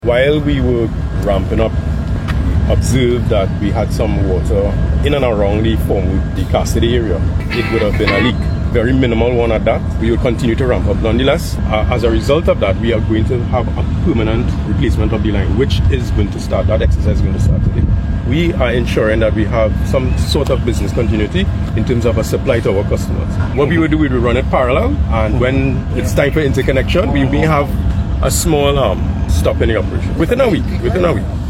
While we were ramping up, observed that we had some water in and around the Cassidy area. It would have been a leak. Very minimal one at that. We will continue to ramp up. Nonetheless, as a result of that, we are going to have a permanent replacement of the line, which is going to start. That exercise is going to start today. We are ensuring that we have some sort of business continuity in terms of a supply to our customers. What we will do, we will run it parallel, and when it's time for interconnection, we may have a small stop in the operation within a week.